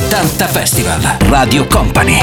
80 Festival Radio Company.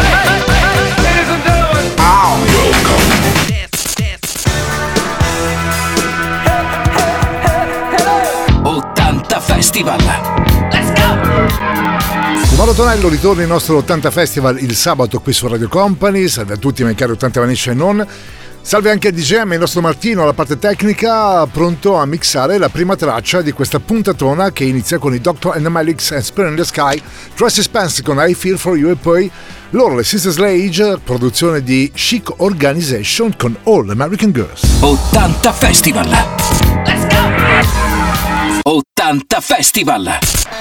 80 Festival. Let's go! Mauro Tonello ritorna il nostro 80 Festival il sabato qui su Radio Company. Salve a tutti, miei cari 80 Vanisce e non. Salve anche a DJM, il nostro Martino alla parte tecnica, pronto a mixare la prima traccia di questa puntatona che inizia con i Dr. and the Malix and Spirit in the Sky, Tracy Spence con I Feel For You e poi loro, le Sister Sledge, produzione di Chic Organization con All American Girls. 80 Festival. Let's go! 80 Festival.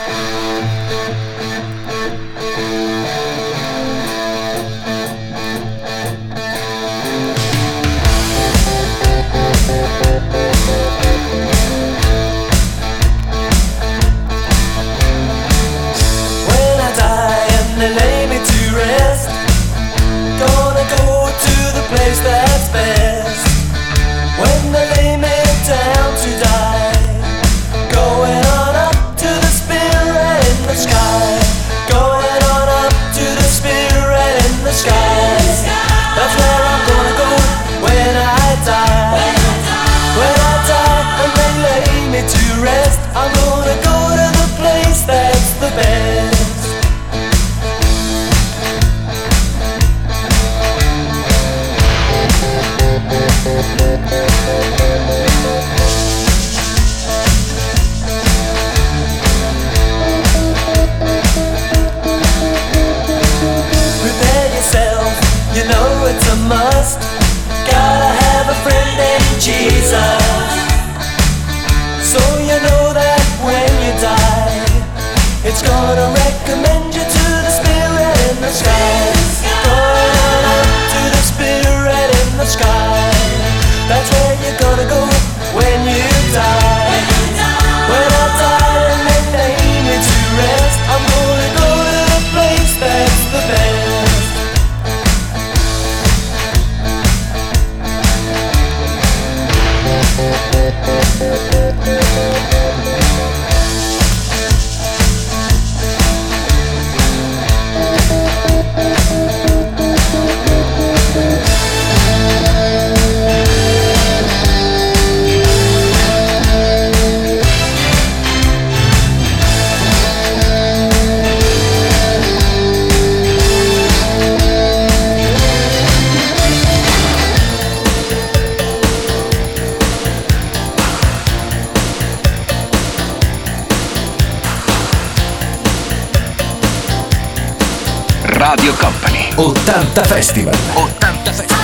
That's best when they lay me down to die. Going on up to the spirit in the sky. Going on up to the spirit in the sky. That's where I'm gonna go when I die. When I die and they lay me to rest, I'm gonna go to the place that's the best. Prepare yourself, you know it's a must. Gotta have a friend named Jesus. So you know that when you die, it's gonna recommend you to the spirit in the sky. Going up to the spirit in the sky. That's where you're gonna go when you die. When I die and they lay me to rest, I'm gonna go to the place that's the best. Radio Company 80 Festival. 80 Festival.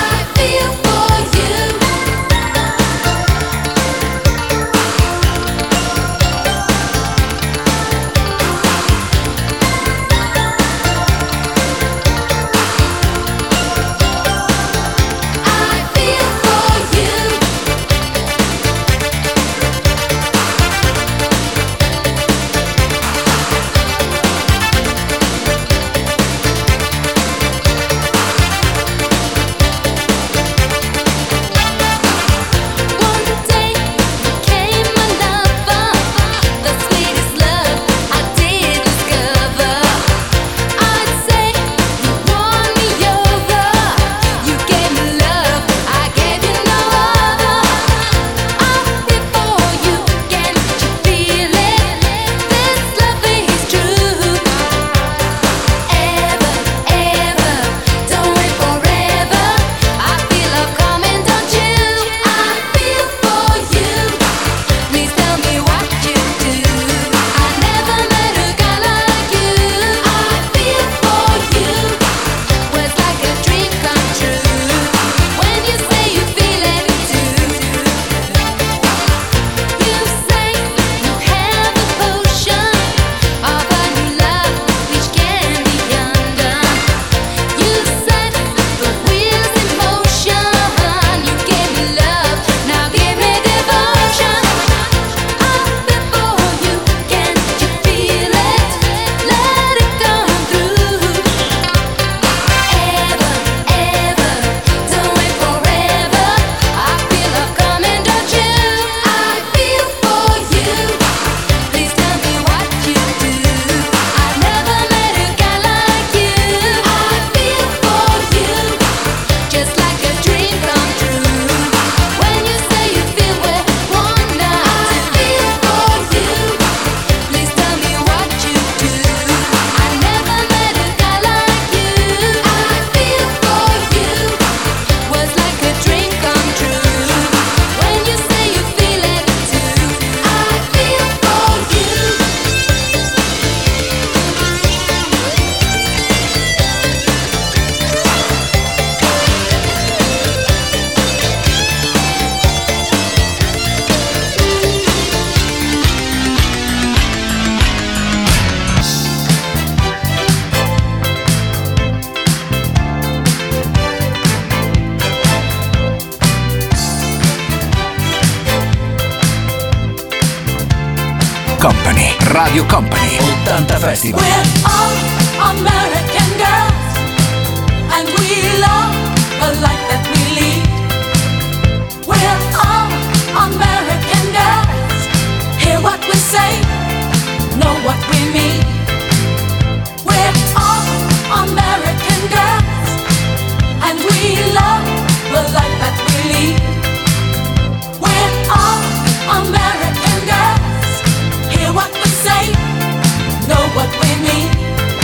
Radio Company 80 Festival. We're all American girls, and we love the life that we lead. We're all American girls. Hear what we say, know what we mean. We're all American girls, and we love the life that we lead. We're all American girls. Hear what we say, know what we mean.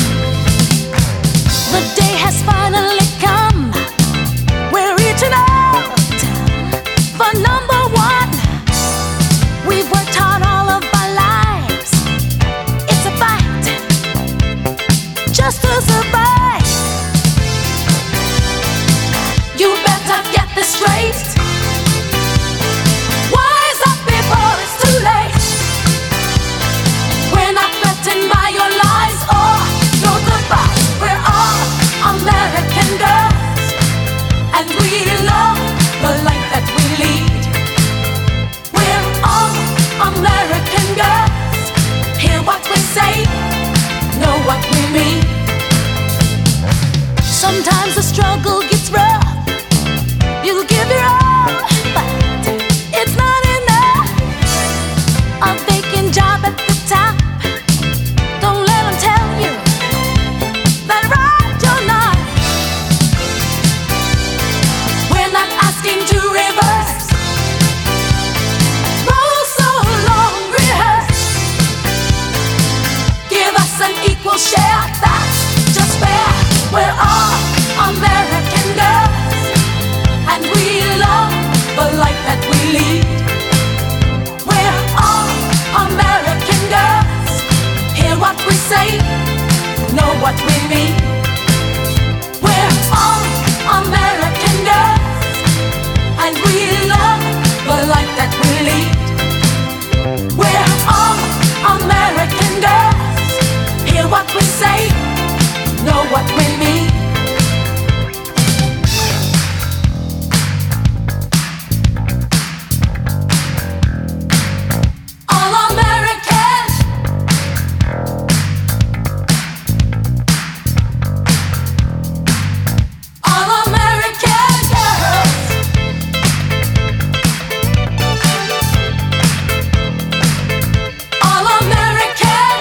The day has finally come. We're reaching out for number one. We've worked hard all of our lives. It's a fight just to survive. You better get this straight. Wise up before it's too late. We're not threatened by your lies or your goodbyes. We're all American girls, and we love the life that we lead. We're all American girls. Hear what we say, know what we mean. Sometimes the struggle gets rough. You give your all, but it's not enough. A vacant job at the top. Don't let them tell you that right you're not. We're not asking to reverse. Roll so long, rehearse. Give us an equal share, that's just fair. We're all American girls, and we love the life that we lead. We're all American girls. Hear what we say, know what we mean. We're all American girls, and we love the life that we lead. We're all American girls. Hear what we say, know what we mean. All American. All American girls. All American.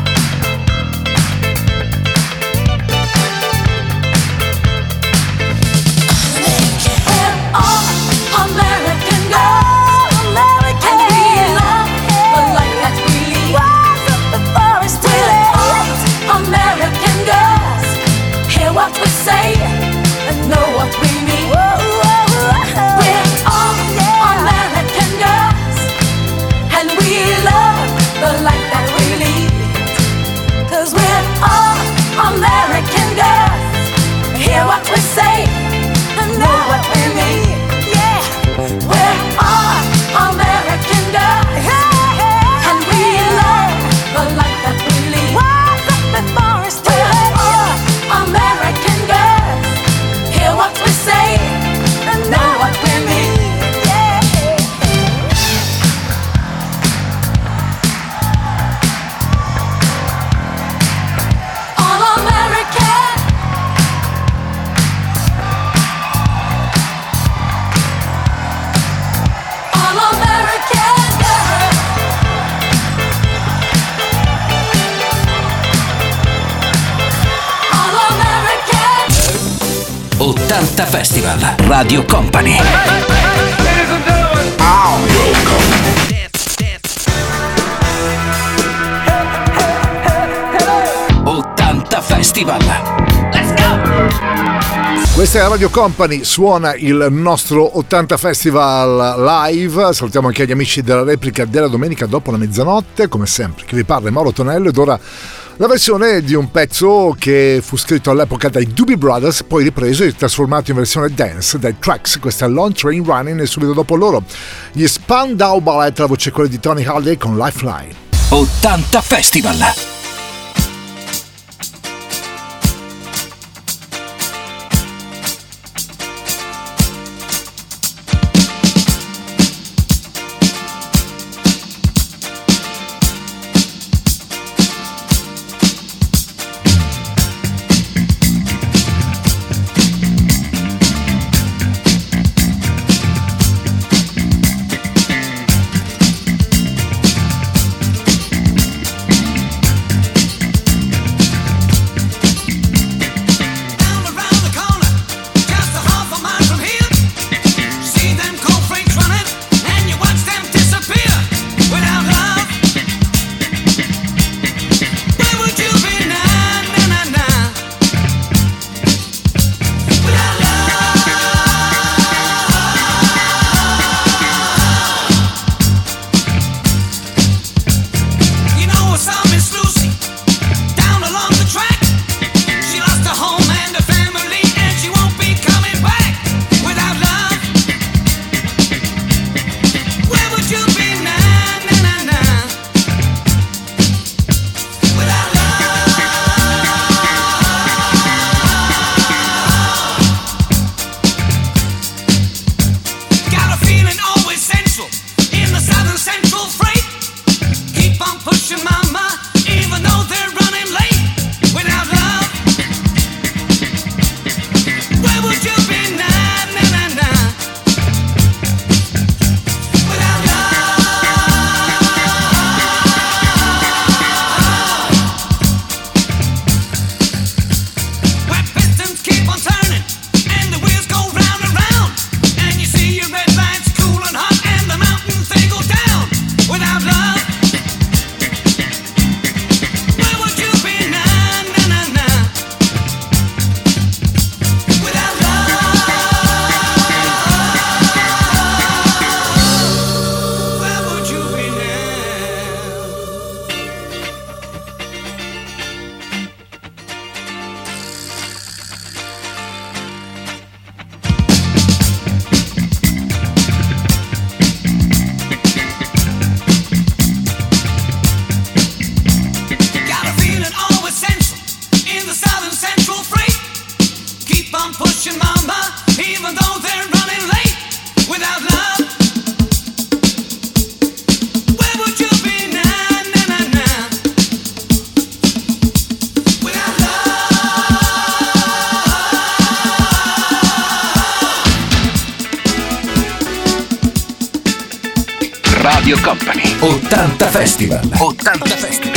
We're all American girls, and we love the life that we lead. We're all American girls. Hear what we say and know what we mean. We're all American girls, and we love the life that we lead. 'Cause we're all American girls. Hear what we say and know what we mean. Yeah, we're all American girls, and we love the life that we lead. We're all American girls. Hear what we say and know what we mean. Yeah. All American. All American girls. All American. 80 Festival. Radio Company. Festival. Let's go! Questa è Radio Company, suona il nostro 80 Festival live. Salutiamo anche gli amici della replica della domenica dopo la mezzanotte. Come sempre, chi vi parla è Mauro Tonello ed ora la versione di un pezzo che fu scritto all'epoca dai Doobie Brothers, poi ripreso e trasformato in versione dance dai Tracks. Questa è Long Train Running e subito dopo loro gli Spandau Ballet, la voce quella di Tony Holiday con Lifeline. 80 Festival. Radio Company 80 Festival. 80 Festival.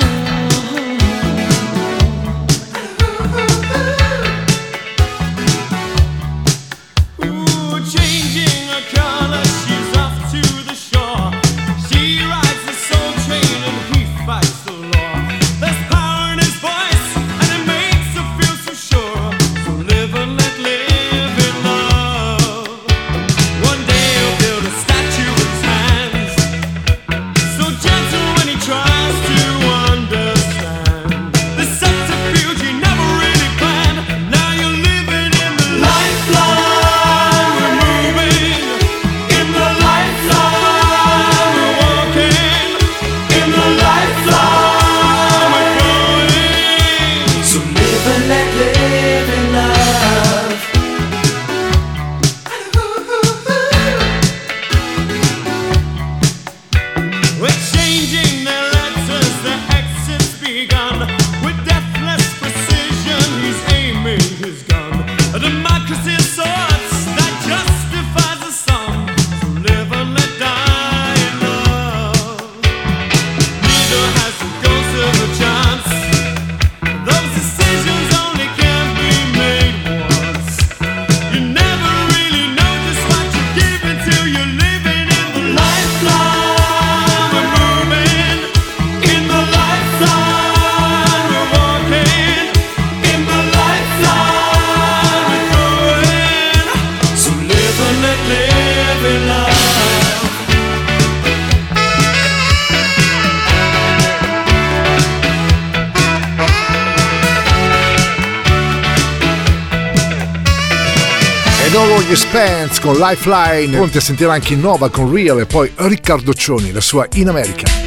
Gli Spence con Lifeline, pronti a sentire anche Nova con Real e poi Riccardo Cioni, la sua In America.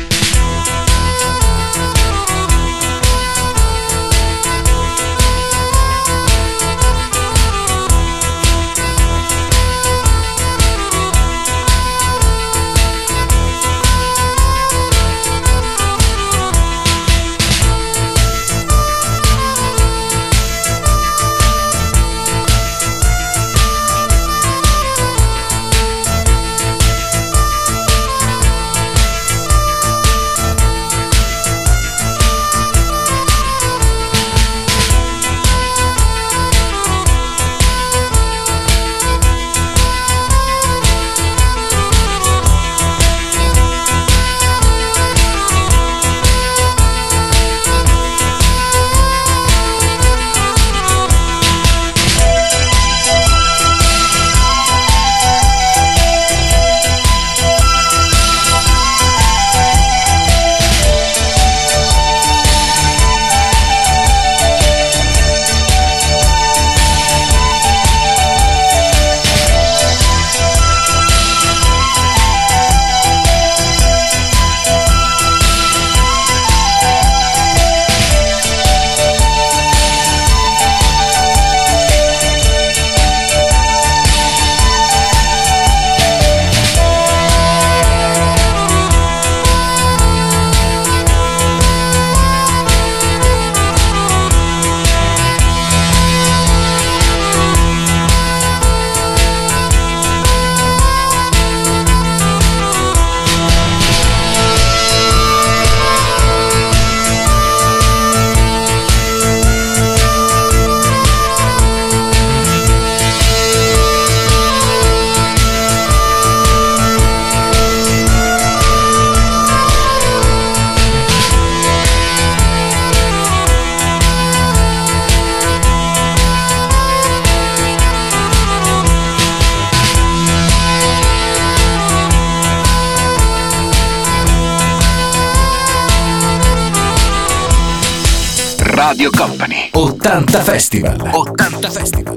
Radio Company 80 Festival. 80 Festival.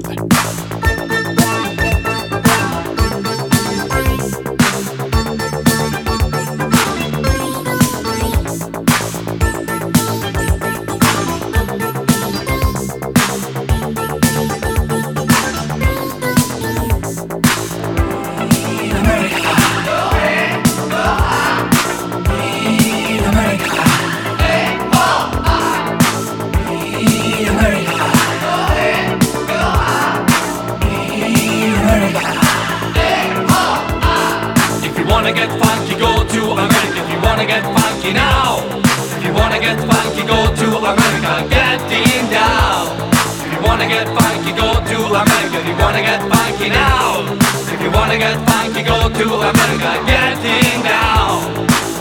wanna get funky now, if you wanna get funky, go to America, getting down. If you wanna get funky, go to America. If you wanna get funky now, if you wanna get funky, go to America, getting down.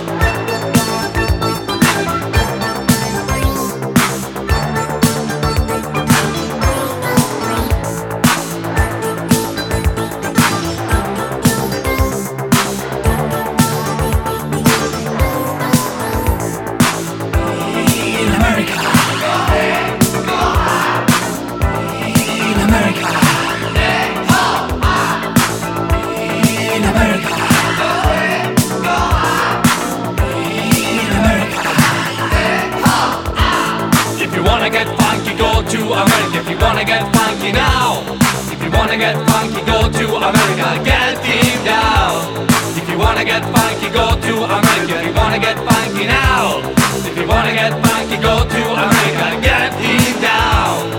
America, if you wanna get funky now, if you wanna get funky, go to America, getting down. If you wanna get funky, go to America. If you wanna get funky now, if you wanna get funky, go to America, getting down.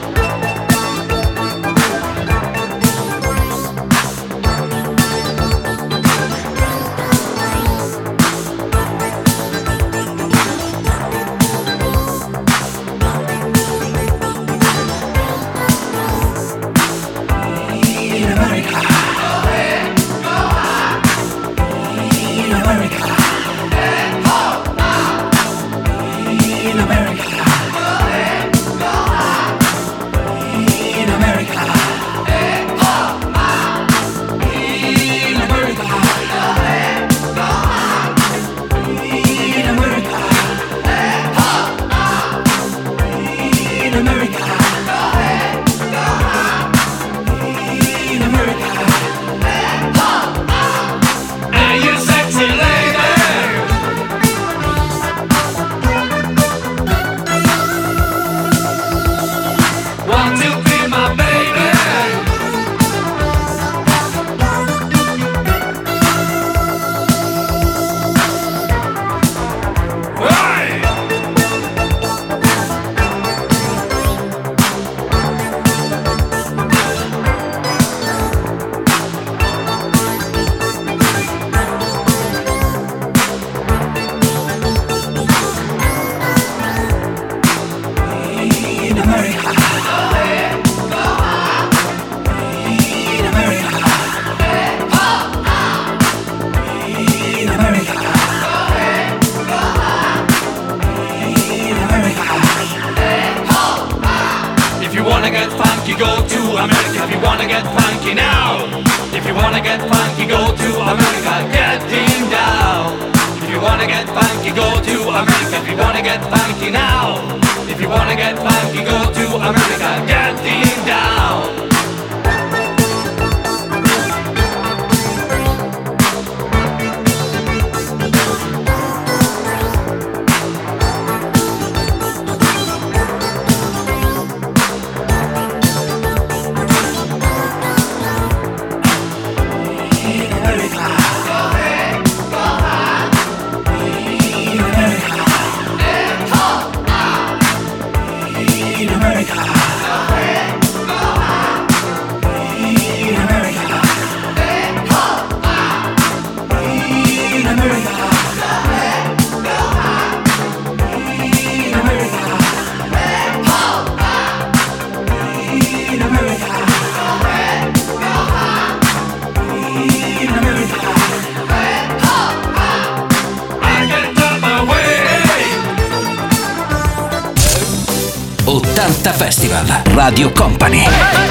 Festival Radio Company.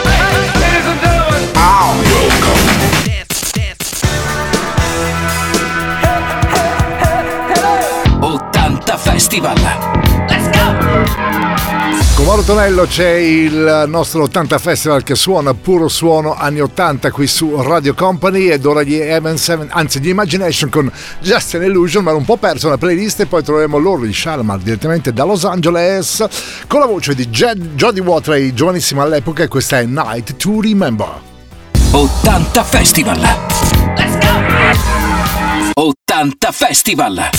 80 Festival. Let's go! Con Mauro Tonello c'è il nostro 80 Festival che suona puro suono anni 80 qui su Radio Company, ed ora gli Evanescence, anzi gli Imagination con Just an Illusion, ma un po' perso nella playlist, e poi troveremo loro di Shalamar direttamente da Los Angeles con la voce di Jodie Watley, giovanissima all'epoca, e questa è Night to Remember. 80 Festival. Let's go! 80 Festival.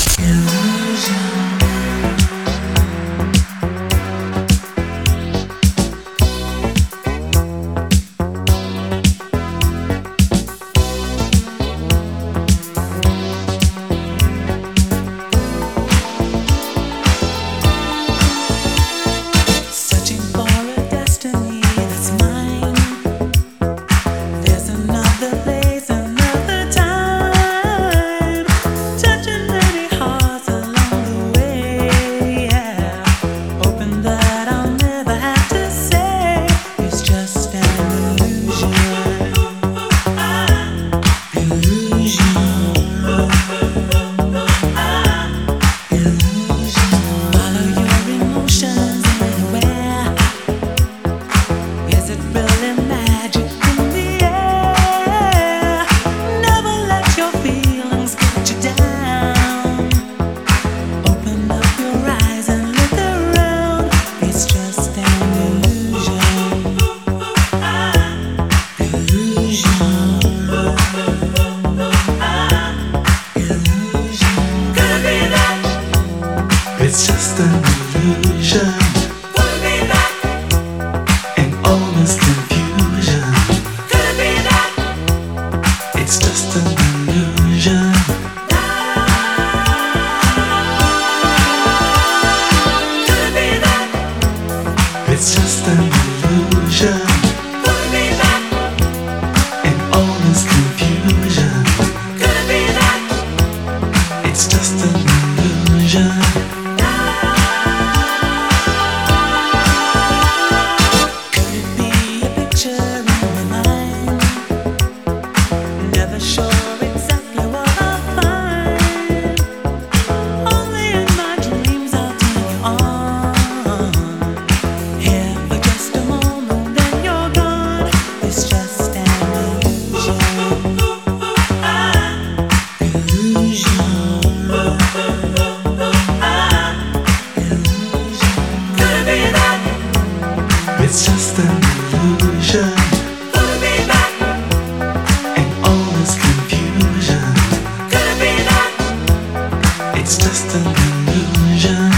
It's just an illusion. Could it be that? In all this confusion. Could it be that? It's just an illusion.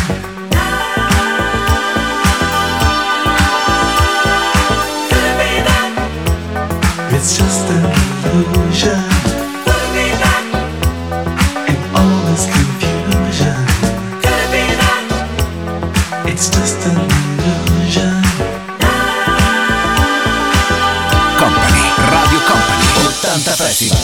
Could it be that? It's just an illusion. Could it be that? In all this confusion. Could it be that? It's just an illusion. Company, Radio Company, 80 Festival.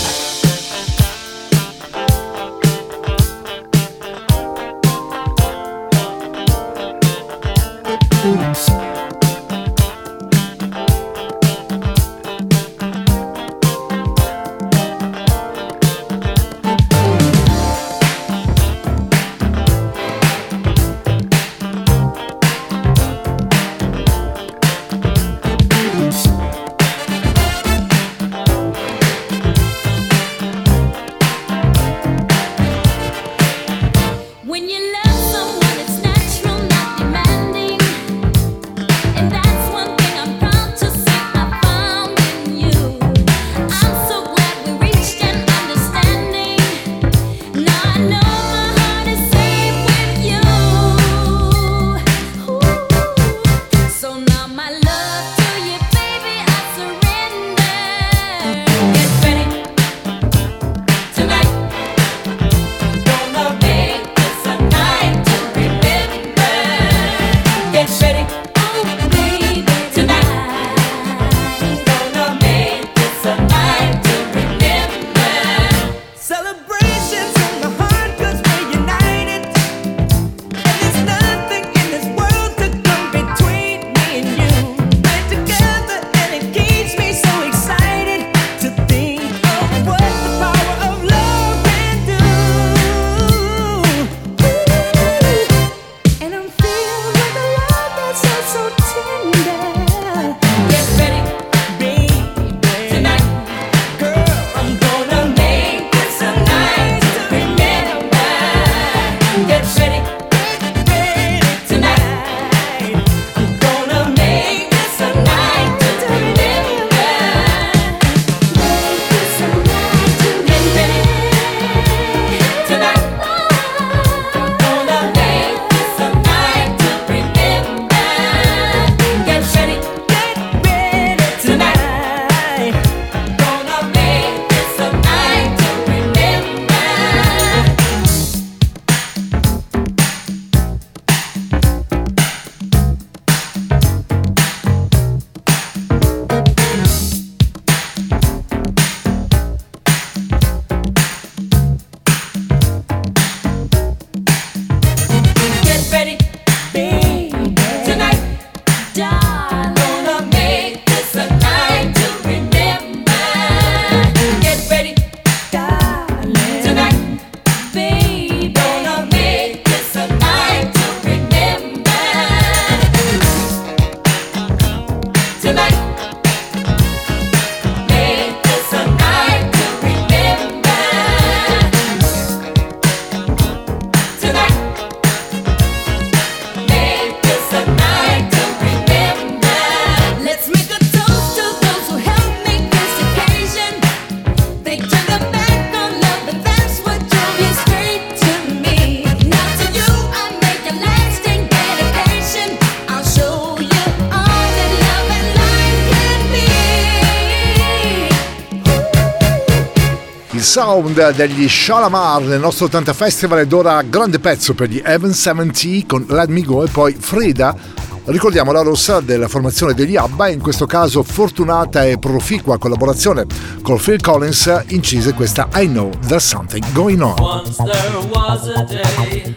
Sound degli Shalamar nel nostro 80 Festival, ed ora grande pezzo per gli Even 70 con Let Me Go, e poi Frida, ricordiamo la rossa della formazione degli ABBA, e in questo caso fortunata e proficua collaborazione con Phil Collins incise questa I Know There's Something Going On. Once there was a day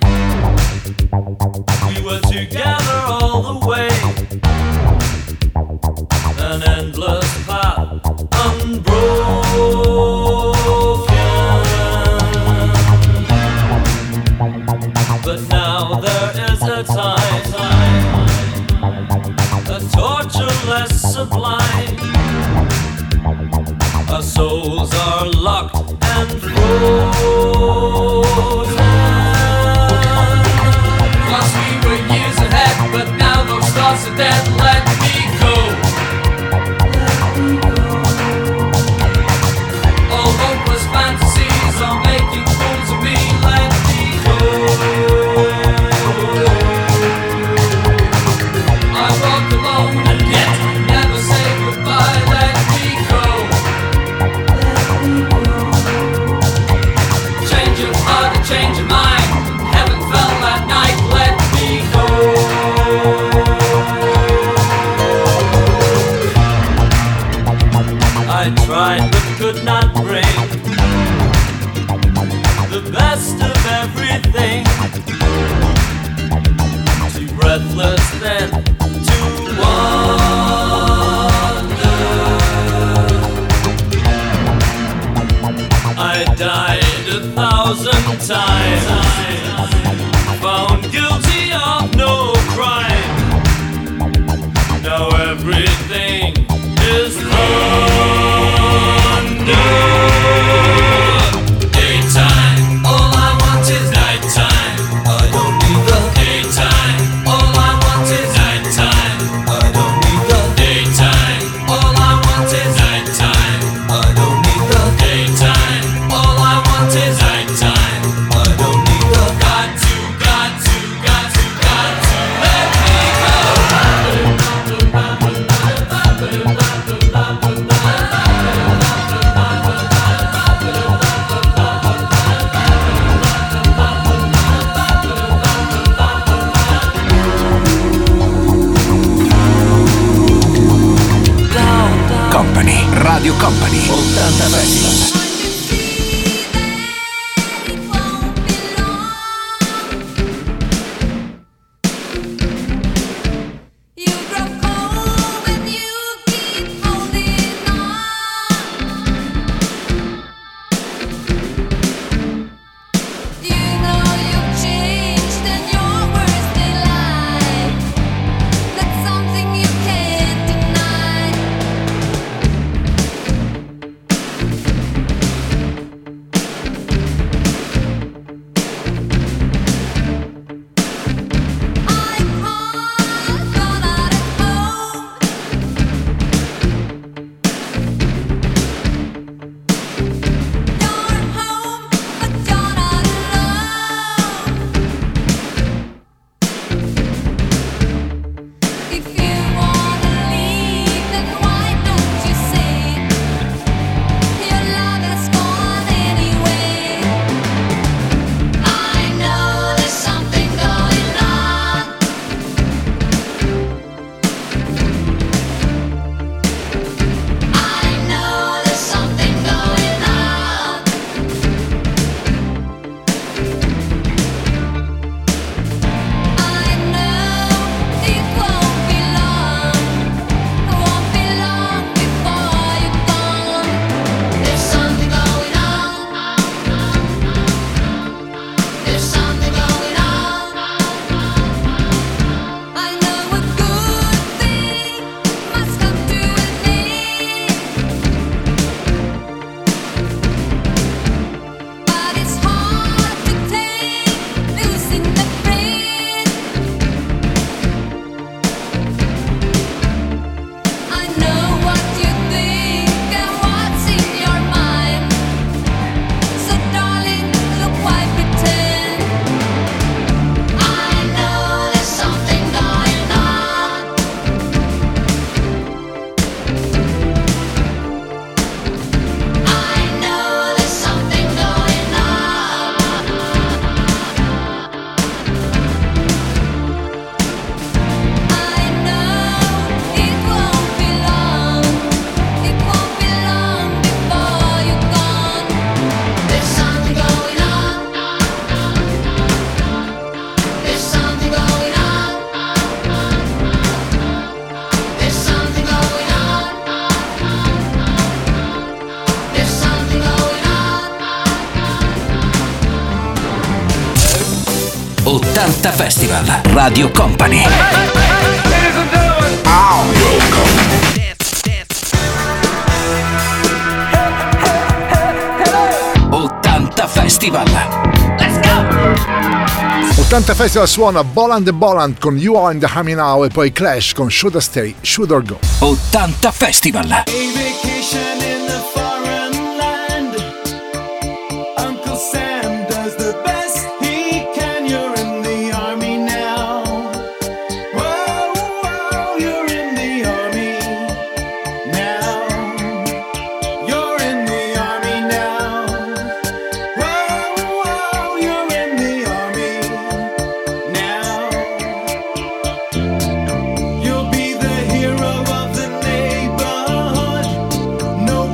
we were together all the way, an endless path unbroken. But now there is a time, a torture less sublime. Our souls are locked and frozen. Once we were years ahead, but now those thoughts are dead. Let me go. time. Found guilty of no crime. Now everything is under. Daytime, all I want is nighttime. I don't need the daytime. All I want is nighttime. I don't need the daytime. All I want is nighttime. I don't need the daytime. All I want is nighttime. I don't need the got to let me go. Company, Radio Company, 80 Festival. Festival Radio Company. 80 Festival. Let's go! 80 Festival suona Boland & Boland con You Are in the Army Now e poi Clash con Should I Stay, Should I Go. 80 Festival. You'll be the hero of the neighborhood.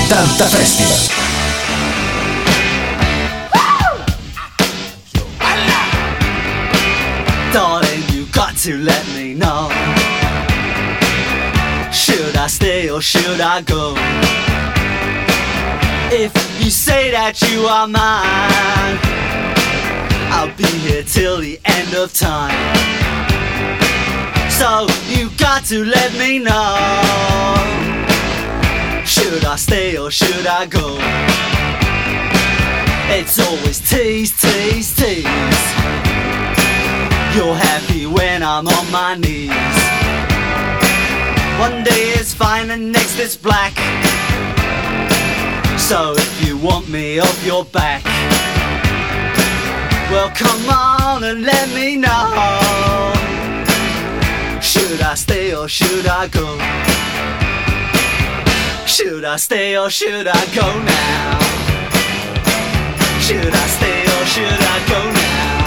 80 Festival. Darling, you got to let me know. Should I stay or should I go? If you say that you are mine, I'll be here till the end of time. So you got to let me know. Should I stay or should I go? It's always tease, tease, tease. You're happy when I'm on my knees. One day it's fine and next it's black. So if you want me off your back, well come on and let me know. Should I stay or should I go? Should I stay or should I go now? Should I stay or should I go now?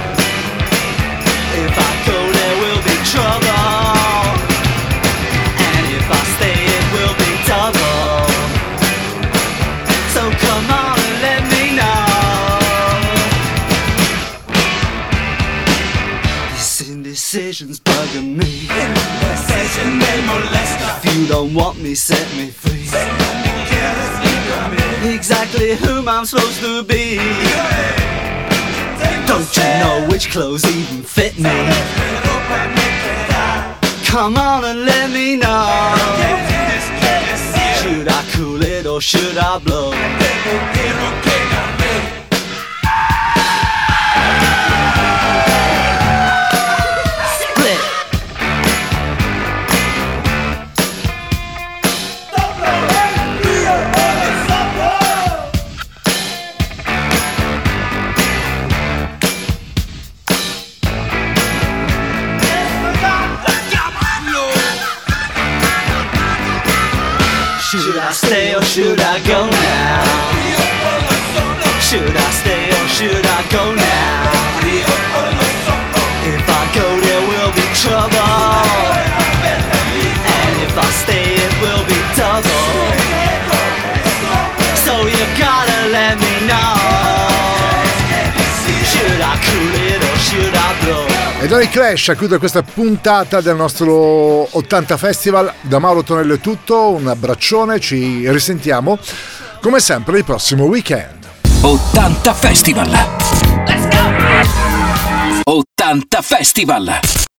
If I go there will be trouble, and if I stay it will be double. So come on and let me know. This indecision's bugging me. If you don't want me, set me free. Exactly whom I'm supposed to be. Don't you know which clothes even fit me? Come on and let me know. Should I cool it or should I blow? Split. Should I stay or should I go now? Should I stay or should I go now? If I go there will be trouble, and if I stay it will be double. So you gotta let me know. Should I cool it or should I blow? Ed ora i Clash a chiudere questa puntata del nostro 80 Festival. Da Mauro Tonello è tutto, un abbraccione, ci risentiamo come sempre il prossimo weekend. 80 Festival! Let's go! 80 Festival!